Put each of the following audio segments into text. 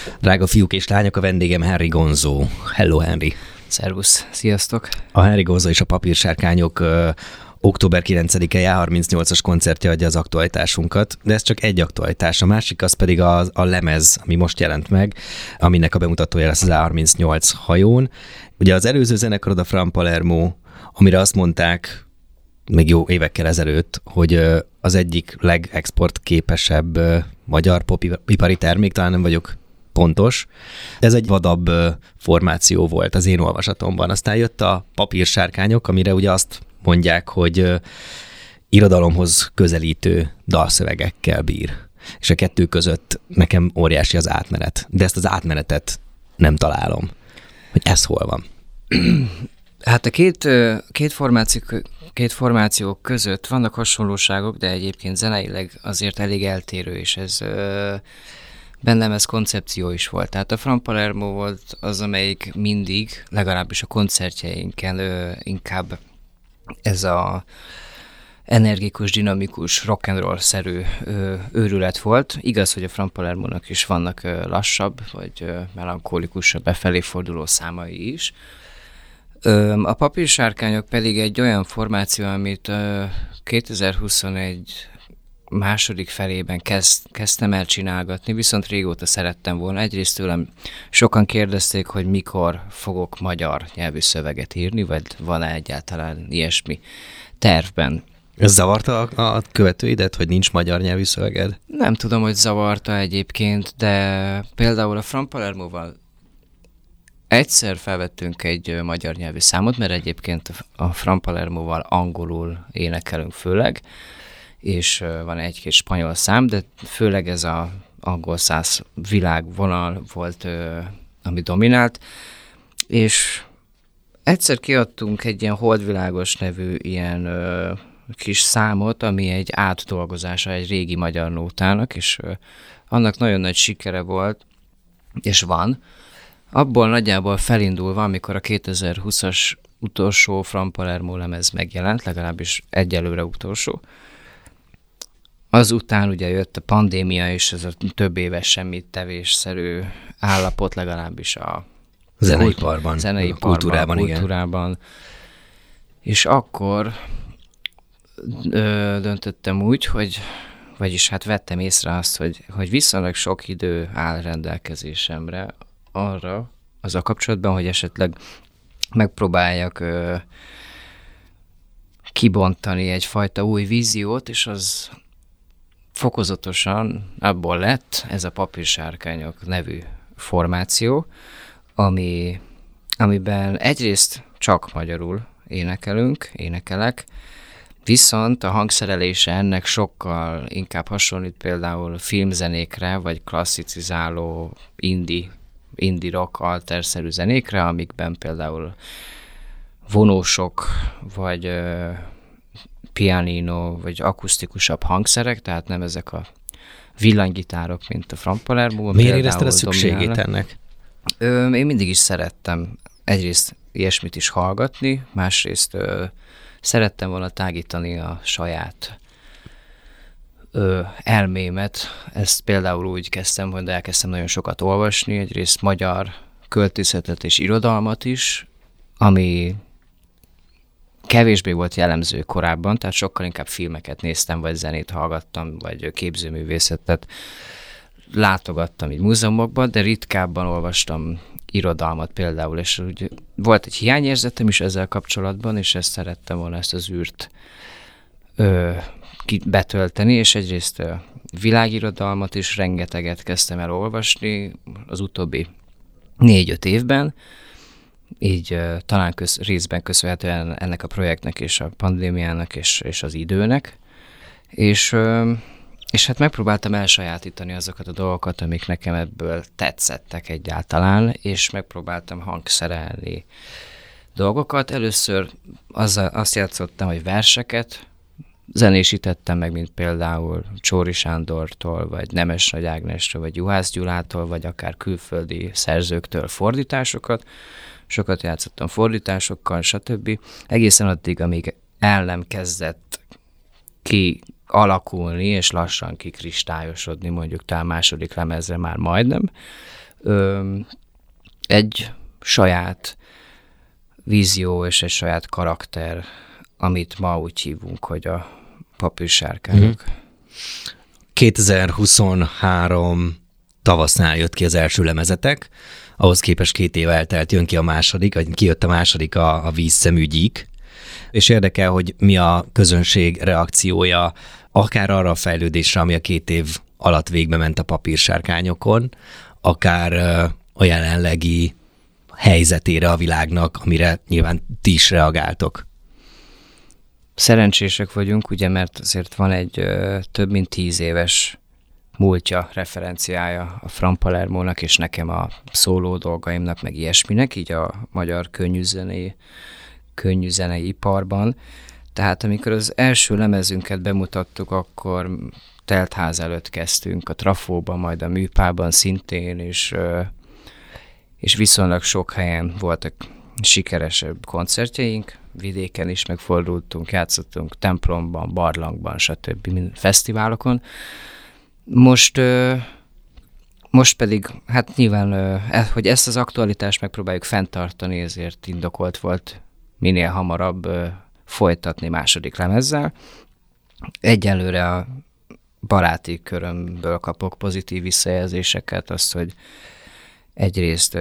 Drága fiúk és lányok, a vendégem Henry Gonzo. Hello, Henry. Szervusz, sziasztok. A Henry Gonzo és a Papírsárkányok október 9-e J38-as koncertje adja az aktualitásunkat, de ez csak egy aktualitás. A másik az pedig a lemez, ami most jelent meg, aminek a bemutatója lesz az A38 hajón. Ugye az előző zenekarod a From Palermo, amire azt mondták még jó évekkel ezelőtt, hogy az egyik legexportképesebb magyar popipari termék, talán nem vagyok pontos. Ez egy vadabb formáció volt az én olvasatomban. Aztán jött a Papírsárkányok, amire ugye azt mondják, hogy irodalomhoz közelítő dalszövegekkel bír. És a kettő között nekem óriási az átmenet. De ezt az átmenetet nem találom. Hogy ez hol van? Hát a két formáció között vannak hasonlóságok, de egyébként zeneileg azért elég eltérő, és ez bennem ez koncepció is volt. Tehát a From Palermo volt az, amelyik mindig, legalábbis a koncertjeinken inkább ez a energikus, dinamikus, rock'n'roll-szerű őrület volt. Igaz, hogy a From Palermo-nak is vannak lassabb, vagy melankolikusabb, befelé forduló számai is. A Papírsárkányok pedig egy olyan formáció, amit 2021 második felében kezdtem el csinálgatni, viszont régóta szerettem volna. Egyrészt tőlem sokan kérdezték, hogy mikor fogok magyar nyelvű szöveget írni, vagy van-e egyáltalán ilyesmi tervben. Ez zavarta a követőidet, hogy nincs magyar nyelvű szöveged? Nem tudom, hogy zavarta egyébként, de például a From Palermoval egyszer felvettünk egy magyar nyelvű számot, mert egyébként a From Palermoval angolul énekelünk főleg, és van egy-két spanyol szám, de főleg ez az angol száz világvonal volt, ami dominált, és egyszer kiadtunk egy ilyen Holdvilágos nevű ilyen kis számot, ami egy átdolgozása egy régi magyar nótának, és annak nagyon nagy sikere volt, és van. Abból nagyjából felindulva, amikor a 2020-as utolsó From Palermo lemez megjelent, legalábbis egyelőre utolsó, azután ugye jött a pandémia, és ez a több éves semmit tevésszerű állapot, legalábbis a zeneiparban, kultúrában. Igen. És akkor döntöttem úgy, vagyis hát vettem észre azt, hogy viszonylag sok idő áll rendelkezésemre arra, azzal kapcsolatban, hogy esetleg megpróbáljak kibontani egyfajta új víziót, és az fokozatosan abból lett ez a Papírsárkányok nevű formáció, amiben egyrészt csak magyarul énekelek, viszont a hangszerelése ennek sokkal inkább hasonlít például filmzenékre, vagy klasszicizáló indie rock alterszerű zenékre, amikben például vonósok, vagy pianino, vagy akusztikusabb hangszerek, tehát nem ezek a villanygitárok, mint a From Palermo. Miért érezted a szükségét ennek? Én mindig is szerettem egyrészt ilyesmit is hallgatni, másrészt szerettem volna tágítani a saját elmémet. Ezt például úgy kezdtem, hogy elkezdtem nagyon sokat olvasni, egyrészt magyar költészetet és irodalmat is, ami kevésbé volt jellemző korábban, tehát sokkal inkább filmeket néztem, vagy zenét hallgattam, vagy képzőművészetet látogattam így múzeumokban, de ritkábban olvastam irodalmat például, és úgy volt egy hiányérzetem is ezzel kapcsolatban, és ezt szerettem volna, ezt az űrt betölteni, és egyrészt világirodalmat is rengeteget kezdtem el olvasni az utóbbi 4-5 évben, így talán részben köszönhetően ennek a projektnek és a pandémiának és az időnek, és hát megpróbáltam elsajátítani azokat a dolgokat, amik nekem ebből tetszettek egyáltalán, és megpróbáltam hangszerelni dolgokat. Először azt játszottam, hogy verseket zenésítettem meg, mint például Csóri Sándortól, vagy Nemes Nagy Ágnestől, vagy Juhász Gyulától, vagy akár külföldi szerzőktől fordításokat. Sokat játszottam fordításokkal, stb. Egészen addig, amíg el nem kezdett kialakulni, és lassan kikristályosodni, mondjuk talán második lemezre már majdnem. egy saját vízió és egy saját karakter, amit ma úgy hívunk, hogy a papírsárkányok. 2023 tavasznyál jött ki az első lemezetek, ahhoz képest 2 év eltelt, kijött a második a Vízszemű gyík, és érdekel, hogy mi a közönség reakciója akár arra a fejlődésre, ami a 2 év alatt végbe ment a papírsárkányokon, akár a jelenlegi helyzetére a világnak, amire nyilván ti is reagáltok. Szerencsések vagyunk, ugye, mert azért van egy több mint 10 éves múltja, referenciája a Fran Palermónak, és nekem a szóló dolgaimnak, meg ilyesminek, így a magyar könnyűzenei iparban. Tehát amikor az első lemezünket bemutattuk, akkor teltház előtt kezdtünk, a Trafóban, majd a Műpában szintén, és viszonylag sok helyen voltak sikeresebb koncertjeink, vidéken is megfordultunk, játszottunk templomban, barlangban, stb. Fesztiválokon. Most pedig, hát nyilván, hogy ezt az aktualitást megpróbáljuk fenntartani, ezért indokolt volt minél hamarabb folytatni második lemezzel. Egyelőre a baráti körömből kapok pozitív visszajelzéseket, azt, hogy egyrészt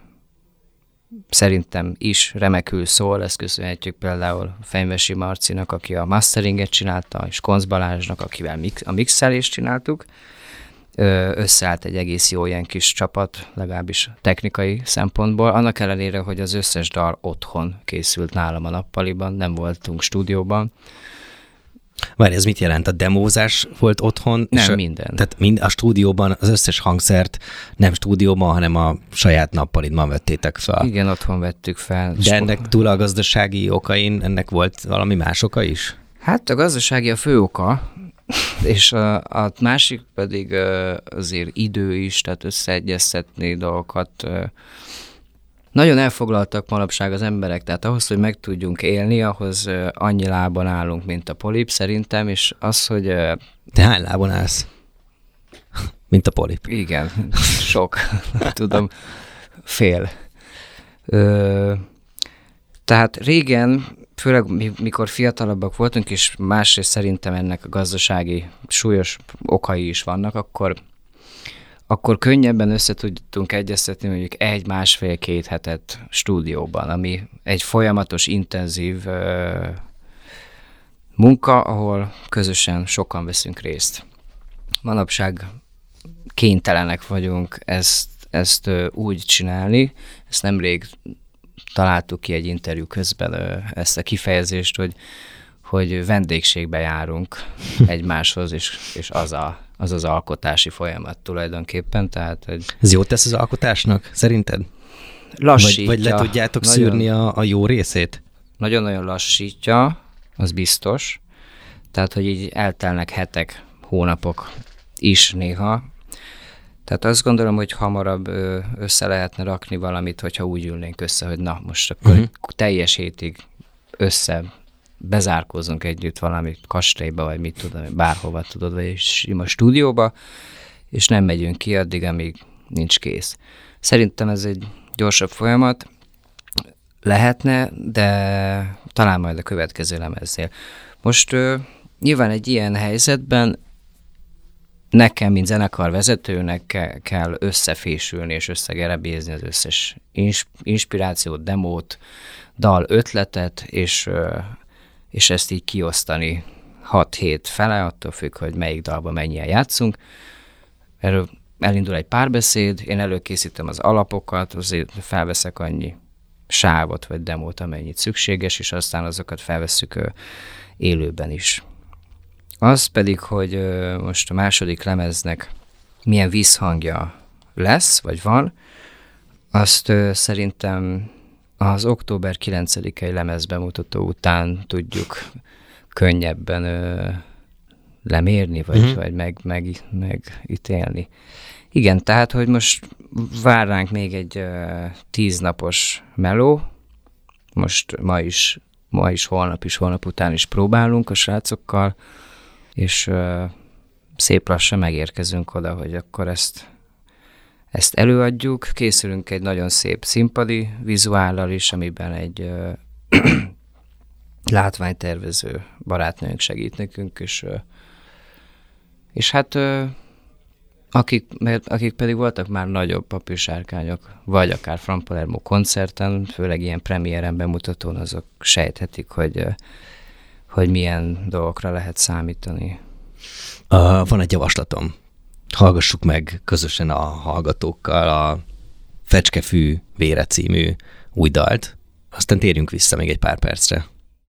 szerintem is remekül szól, ezt köszönhetjük például Fenyvesi Marcinak, aki a masteringet csinálta, és Konz Balázsnak, akivel a mixelést csináltuk. Összeállt egy egész jó ilyen kis csapat, legalábbis technikai szempontból, annak ellenére, hogy az összes dal otthon készült nálam a nappaliban, nem voltunk stúdióban. Várj, ez mit jelent? A demózás volt otthon? Nem, minden. Tehát a stúdióban az összes hangszert nem stúdióban, hanem a saját nappalidban vettétek fel. Igen, otthon vettük fel. De ennek túl a gazdasági okain, ennek volt valami más oka is? Hát a gazdasági a fő oka, és a másik pedig azért idő is, tehát összeegyeztetni dolgokat. Nagyon elfoglaltak manapság az emberek, tehát ahhoz, hogy meg tudjunk élni, ahhoz annyi lábon állunk, mint a Polip szerintem, és az, hogy... Te hány lábon állsz? Mint a Polip. Igen, sok. Tudom, fél. Tehát régen, főleg mikor fiatalabbak voltunk, és másrészt szerintem ennek a gazdasági súlyos okai is vannak, akkor könnyebben össze tudtunk egyeztetni mondjuk 1-1,5-2 hetet stúdióban, ami egy folyamatos, intenzív munka, ahol közösen sokan veszünk részt. Manapság kénytelenek vagyunk ezt úgy csinálni, ezt nemrég találtuk ki egy interjú közben ezt a kifejezést, hogy vendégségbe járunk egymáshoz, és az alkotási folyamat tulajdonképpen. Tehát, hogy ez jót tesz az alkotásnak, szerinted? Lassítja. Vagy le tudjátok szűrni a jó részét? Nagyon-nagyon lassítja, az biztos. Tehát, hogy így eltelnek hetek, hónapok is néha. Tehát azt gondolom, hogy hamarabb össze lehetne rakni valamit, hogyha úgy ülnénk össze, hogy na, most akkor teljes hétig bezárkózunk együtt valami kastélyba, vagy mit tudom, bárhova tudod, vagy sima stúdióba, és nem megyünk ki addig, amíg nincs kész. Szerintem ez egy gyorsabb folyamat lehetne, de talán majd a következő lemeznél. Most nyilván egy ilyen helyzetben nekem, mint zenekarvezetőnek kell összefésülni és összegerebézni az összes inspirációt, demót, dal ötletet, és ezt így kiosztani 6-7 fele, attól függ, hogy melyik dalban mennyien játszunk. Erről elindul egy párbeszéd, én előkészítem az alapokat, azért felveszek annyi sávot vagy demót, amennyit szükséges, és aztán azokat felvesszük élőben is. Az pedig, hogy most a második lemeznek milyen vízhangja lesz, vagy van, azt szerintem az október 9-i lemezbemutató után tudjuk könnyebben lemérni, vagy megítélni. Igen, tehát, hogy most vár ránk még egy 10 napos meló, most ma is, holnap után is próbálunk a srácokkal, és szép lassan megérkezünk oda, hogy akkor ezt ezt előadjuk. Készülünk egy nagyon szép színpadi vizuállal is, amiben egy látványtervező barátnőnk segít nekünk, és hát akik pedig voltak már nagyobb papírsárkányok, vagy akár From Palermo koncerten, főleg ilyen premiéren bemutatón, azok sejthetik, hogy milyen dolgokra lehet számítani. Van egy javaslatom. Hallgassuk meg közösen a hallgatókkal a Fecskefű Vére című új dalt, aztán térjünk vissza még egy pár percre.